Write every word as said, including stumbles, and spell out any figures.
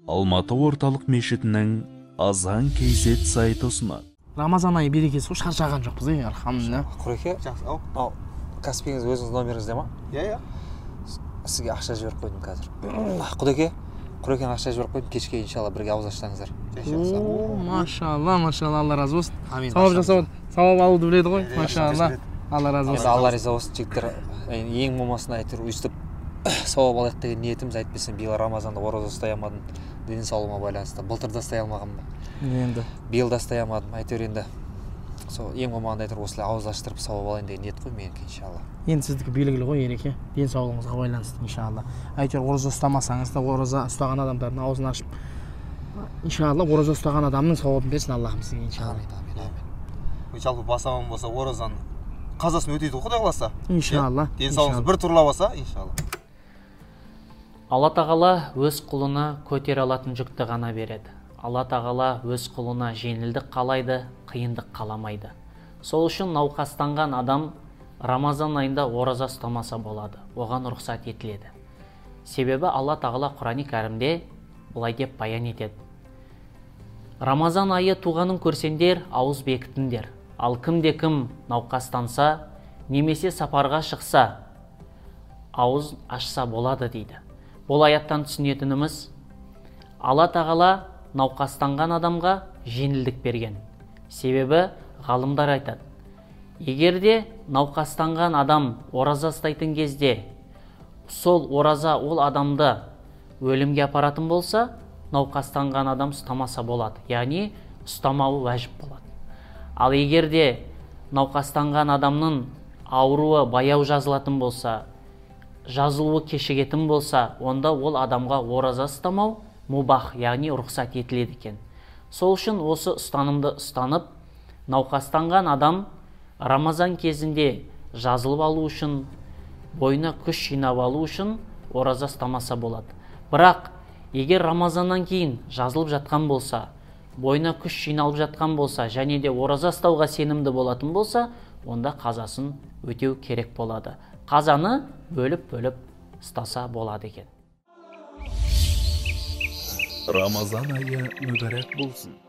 Алматы орталық мешітінің азан кейзет сайты ұсынады. Рамазан айы берекесі ғой, шаршаған жоқпыз, е, алхамдулилля. Құреке, ал Каспиңіз өзіңіз номеріңіз дема? Иә, иә. Сізге ақша жіберіп қойдым қазір. Құреке, Құрекең ақша жіберіп қойдым, кешке иншалла бірге ауыз аштыңыздар. Машалла, машалла, Алла разы болсын. Сауап жасау, сауап алуды біледі ғой. Машалла. Алла разы болсын. Алла риза болсын, жігіттер. Ең болмасын айтыр, өйстіп сауап алайық деген ниетіміз, әйтпесем биыл Рамазанда ораза ұстай алмадым. Дені саулығыма байланысты. Былтыр да ұстай алмағам ба? Енді. Биыл да ұстай алмадым. Әйтеуір енді сол ең болмағанда айтыр, осылай ауыз аштырып сауап алайын деген ниет қой менікі иншалла. Енді сіздікі белгілі ғой, Ереке. Ден саулығыңызға байланысты иншалла. Әйтеуір ораза ұстамасаңыз да ораза ұстаған адамдардың аузын ашып иншалла ораза ұстаған адамның сауабын берсін Аллахым сізге иншалла. Амин, амин. Жалпы бас аман болса оразаны қазасын өтейді Құдай қаласа. Иншалла. Ден саулығыңыз бір тұрлап алса иншалла. Алла тағала өз құлына көтере алатын жүкті ғана береді. Алла тағала өз құлына жеңілдік қалайды, қиындық қаламайды. Сол үшін науқастанған адам Рамазан айында ораза ұстамаса болады, оған рұқсат етіледі. Себебі Алла тағала Құран-ы Кәрімде былай деп баян етеді. Рамазан айы туғанын көрсеңдер, ауыз бекітіңдер. Ал кімде-кім науқастанса, немесе сапарға шықса, ауыз ашса болады дейді. Бұл аяттан түсінетініміз, Алла тағала науқастанған адамға жеңілдік берген. Себебі ғалымдар айтады, егер де науқастанған адам ораза ұстайтын кезде, сол ораза ол адамды өлімге апаратын болса, науқастанған адам ұстамаса болады. Яғни ұстамауы уәжіп болады. Ал егер де науқастанған адамның ауруы баяу жазылатын болса, жазылуы кешігетін болса, онда ол адамға ораза ұстамау мубах, яғни рұқсат етіледі екен. Сол үшін осы ұстанымды ұстанып, науқастанған адам Рамазан кезінде жазылып алу үшін, бойына күш жинап алу үшін ораза ұстамаса болады. Бірақ егер Рамазаннан кейін жазылып жатқан болса, бойына күш жиналып жатқан болса, және де ораза ұстауға сенімді болатын болса, онда қазасын өтеу керек болады. Қазаны бөліп-бөліп ұстаса болады екен. Рамазан айы мүбәрәк болсын.